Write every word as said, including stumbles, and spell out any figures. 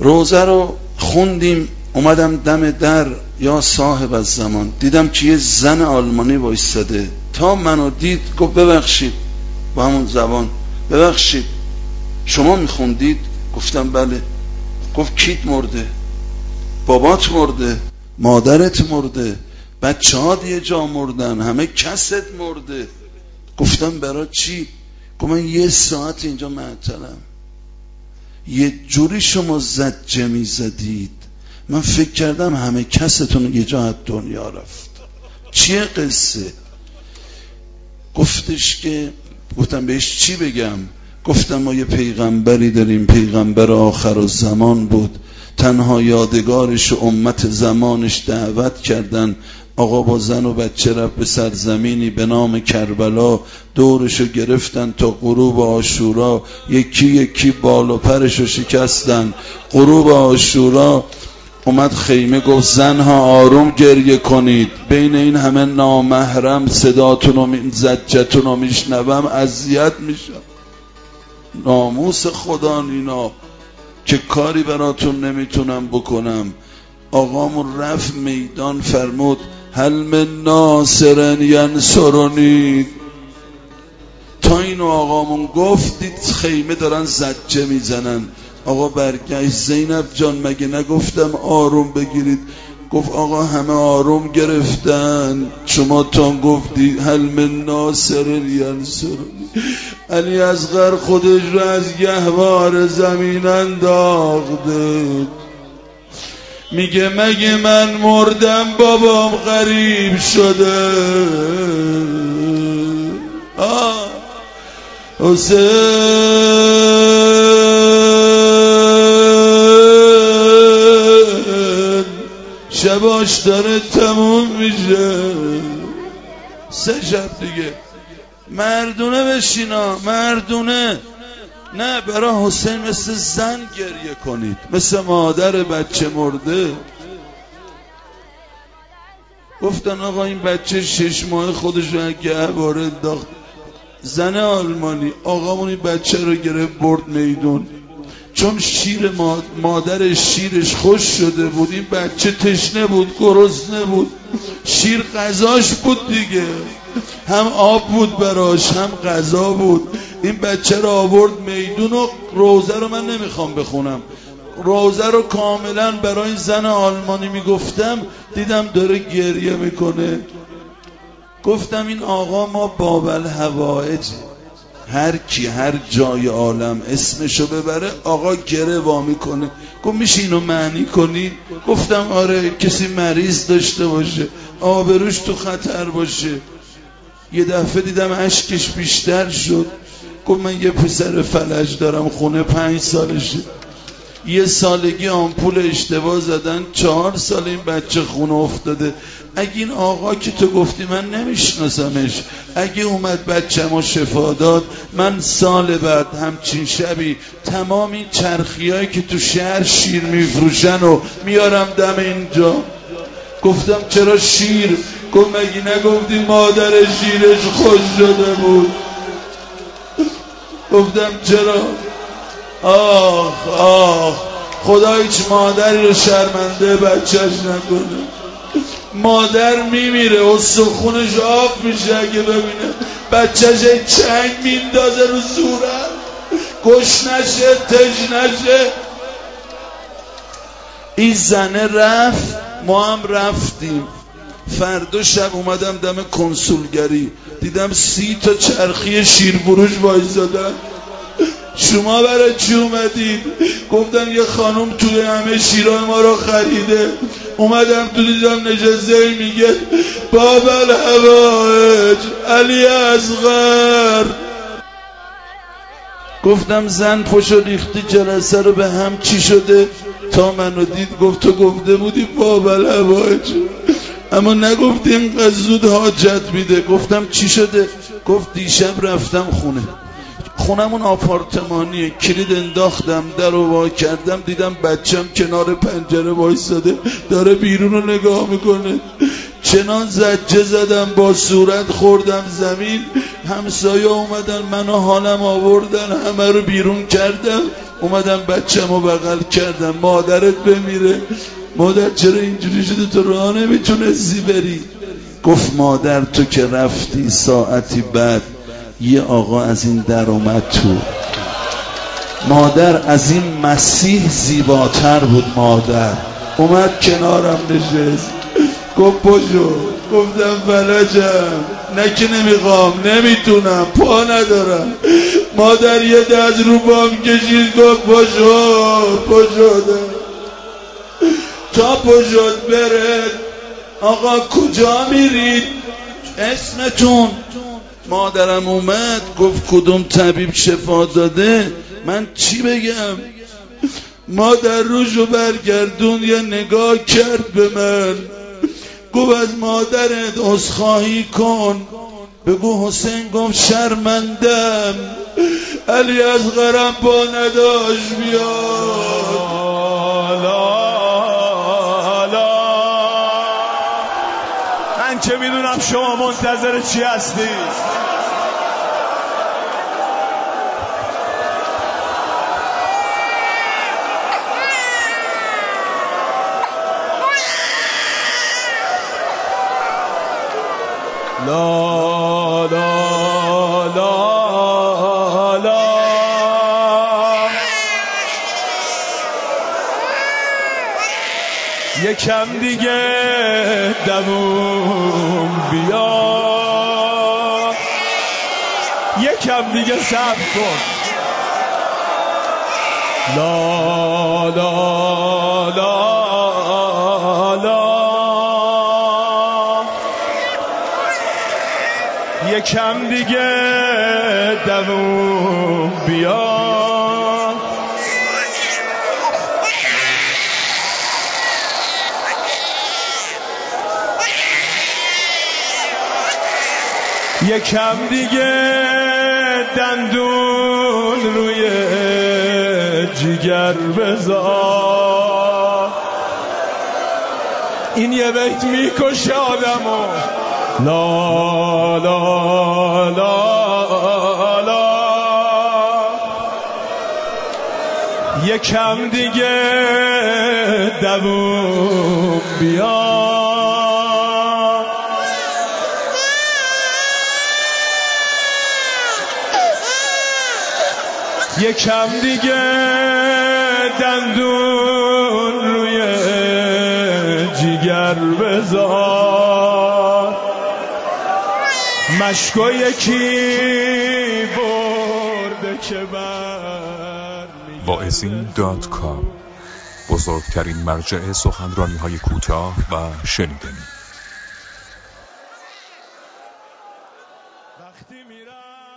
روزه رو خوندیم، اومدم دم در یا صاحب از زمان، دیدم که یه زن آلمانی وایساده، تا منو دید گفت ببخشید، با همون زبان، ببخشید شما میخوندید؟ گفتم بله. گفت کیت مرده؟ بابات مرده، مادرت مرده، بچه ها دیگه جا مردن، همه کست مرده. گفتم برای چی؟ گفت من یه ساعت اینجا معطلم. یه جوری شما زجه میزدید من فکر کردم همه کستون یه جا از دنیا رفت. چیه قصه؟ گفتش که، گفتم بهش چی بگم؟ گفتم ما یه پیغمبری داریم، پیغمبر آخر الزمان بود، تنها یادگارش و امت زمانش دعوت کردن، آقا با زن و بچه رفت به سرزمینی به نام کربلا، دورشو گرفتن تا غروب عاشورا، یکی یکی بال و پرشو شکستن. غروب عاشورا اومد خیمه، گفت زنها آروم گریه کنید، بین این همه نامحرم صداتون و زجتون رو میشنوم اذیت میشم، ناموس خدا نینا که کاری براتون نمیتونم بکنم. آقامون رفت میدان، فرمود هل من ناصر ینصرنی. تا اینو آقامون گفت دید خیمه دارن زجه میزنن. آقا برگشت، زینب جان مگه نگفتم آروم بگیرید؟ گفت آقا همه آروم گرفتن، شما تا گفتی هل من ناصر ینصرنی. علی اصغر خودش رو از گهوار زمین انداخته، میگه مگه من مردم بابام غریب شده؟ آه حسین شباش داره تموم میشه، سه شب دیگه مردونه بشینا، مردونه نه. برای حسین مثل زن گریه کنید، مثل مادر بچه مرده. گفتن آقا این بچه شش ماه خودش رو گهواره انداخت. زن آلمانی آقامون این بچه رو گرفت برد میدون، چون شیر مادر شیرش خوش شده بود، این بچه تشنه بود، گرسنه بود، شیر غذاش بود دیگه، هم آب بود براش هم غذا بود. این بچه رو آورد میدون و روزه رو من نمیخوام بخونم، روزه رو کاملا برای این زن آلمانی میگفتم، دیدم داره گریه میکنه. گفتم این آقا ما بابل هوایج، هر کی هر جای عالم اسمشو ببره آقا گره وا میکنه. گفت میشه اینو معنی کنی؟ گفتم آره، کسی مریض داشته باشه، آبروش تو خطر باشه. یه دفعه دیدم اشکش بیشتر شد. گفت من یه پسر فلج دارم خونه، پنج سالشه، یه سالگی آمپول اشتباه زدن، چهار سال این بچه خونه افتاده. اگه این آقا که تو گفتی من نمیشناسمش، اگه اومد بچه‌مو شفا داد، من سال بعد همچین شبی تمام این چرخیایی که تو شهر شیر میفروشن و میارم دم اینجا. گفتم چرا شیر؟ گفت مگه نگفتی مادر شیرش خوش شده بود؟ گفتم چرا؟ آخ آخ، خدا هیچ مادری رو شرمنده بچهش نکنه. مادر میمیره استخونش آب میشه اگه ببینه بچهش چنگ میندازه رو صورت، گوش نشه تج نشه. این زنه رفت، ما هم رفتیم. فردا شب اومدم دم کنسولگری، دیدم سی تا چرخی شیرفروش وایسادن. شما برای چی اومدید؟ گفتم یه خانم توی همه شیران ما رو خریده. اومدم تو دیدم نشسته میگه بابل هوایج علی اصغر. گفتم زن پشو ریختی جلسه رو به هم، چی شده؟ تا منو دید گفت تو گفته بودی بابل هوایج، اما نگفتی اینقدر زود حاجت میده. گفتم چی شده؟ گفت دیشب رفتم خونه، خونمون آپارتمانیه، کلید انداختم، در رو وا کردم، دیدم بچم کنار پنجره وایساده داره بیرون رو نگاه میکنه. چنان زجه زدم با صورت خوردم زمین، همسایه اومدن منو حالم آوردن، همه رو بیرون کردم. اومدم بچه‌مو بغل کردم، مادرت بمیره. مادر چرا اینجوری شده تو راه نمیتونستی بری؟ گفت مادر تو که رفتی ساعتی بعد یه آقا از این در اومد تو. مادر از این مسیح زیباتر بود. مادر اومد کنارم نشست، گفت پاشو. گفتم فلجم، نه که نمیخوام، نمیتونم، پا ندارم. مادر یه دست رو بام کشید، گفت پاشو پاشو تا پاشد بره. آقا کجا میرید؟ اسمتون؟ مادرم اومد گفت کدوم طبیب شفا داده؟ من چی بگم؟ مادر روشو برگردون یه نگاه کرد به من، گفت از مادرت عذرخواهی کن، بگو حسین گفت شرمندم، علی اصغرم پا نداشت بیاد. من چه میدونم شما منتظر چی هستی؟ لا لا لا لا یکم دیگه دووم بیا، یکم دیگه صبر کن. لا لا لا لا یکم دیگه دووم بیا، یکم دیگه دندون روی جگر بذار. این یه بیت میکشه آدمو. لا لا لا لا یکم دیگه دووم بیا، یکم دیگه دندون روی جگر بذار. مشکو یکی برده که بر واعظین دات کام، بزرگترین مرجع سخنرانی های کوتاه و شنیدنی. وقتی میرم